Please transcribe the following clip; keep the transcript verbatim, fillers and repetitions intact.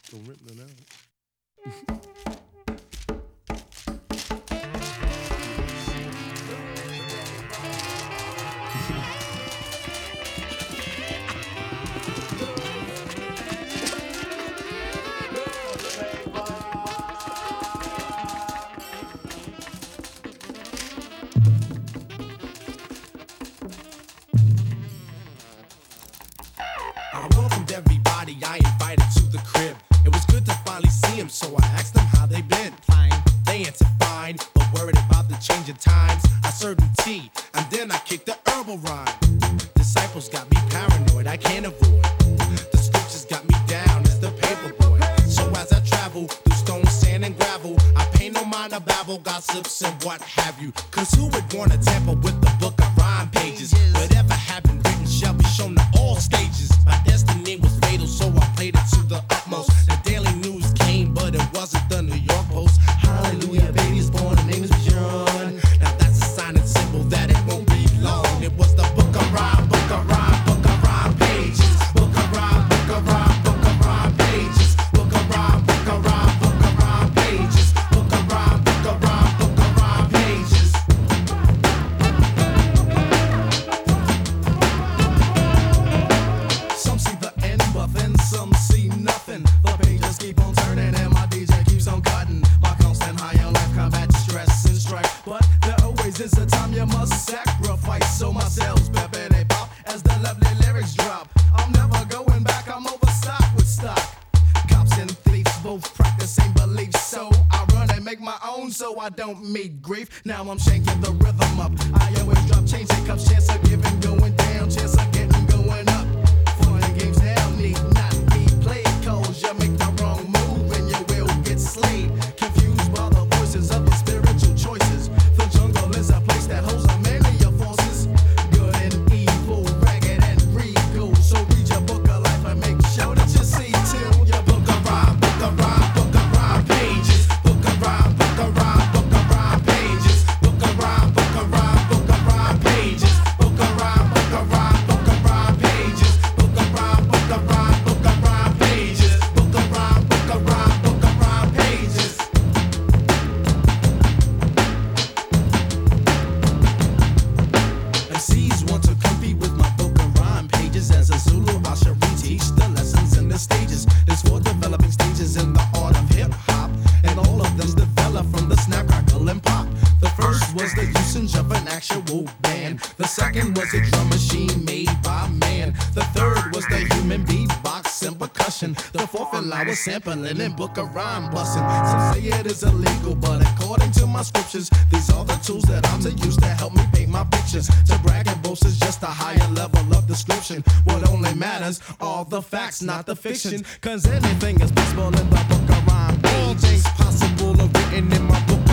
Don't rip none out. I welcomed everybody I invited to the crib. It was good to finally see them, so I asked them how they been. Fine. They answered fine, but worried about the changing times. I served them tea, and then I kicked the herbal rhyme. Disciples got me paranoid, I can't avoid. The scriptures got me down as the paper boy. So as I travel through stone, sand, and gravel, I pay no mind to babble, gossips, and what have you. Cause who would wanna tamper with the book of rhyme pages? Whatever happened written shall be shown to all stages. My destiny was fatal, so I played it to the utmost. The Daily News came, but it wasn't the New York Post. Hallelujah, baby's born, the name is John. Now that's a sign and symbol that it won't be long. It was the book of rhyme, book of rhyme, book of rhyme pages. Book of rhyme, book of rhyme, book of rhyme pages. Book of rhyme, book of rhyme, book of rhyme pages. Book of rhyme, book of rhyme, book of rhyme pages. Some see the end, but then some see nothing. The pages keep on turning and my D J keeps on cutting. My constant high on life combats stress and strife. But there always is a time you must sacrifice. So my sales pepper they pop as the lovely lyrics drop. I'm never going back, I'm overstocked with stock. Cops and thieves both practice same beliefs. So I run and make my own so I don't meet grief. Now I'm shanking the rhythm up. I always drop change and cups, chance of giving going down, chance of getting going up. Fun and games now need not be played. Cause you make the wrong move and you will get slayed. Confused by the voices of your spiritual choices. The jungle is a place that holds a many of forces. Good and evil, ragged and regal. So read your book of life and make sure that you see till your book of rhyme, book of rhyme, book of rhyme pages. Book of rhyme, book of rhyme, book of rhyme pages. Book of rhyme, book of rhyme, book of rhyme pages. Book of rhyme, book of rhyme, book of rhyme pages. Book of rhyme, book of rhyme, book of rhyme pages. Book of rhyme, book of rhyme, book of rhyme pages. M Cs want to compete with my book of rhyme pages. As a Zulu, I shall reteach the lessons in the stages. There's four developing stages in the art of hip hop, and all of them's developed from the snap, crackle, and pop. The first was the usage of an actual band. The second was a drum machine made by man. The third was the human beatbox and percussion. The fourth and I was sampling and book of rhyme busting. Some say it is illegal, but according to my scriptures, these are the tools that I'm to use to help me paint my pictures. To brag and boast is just a higher level of description. What only matters are the facts, not the fiction. Cause anything is possible in the book of rhyme. All things possible are written in my book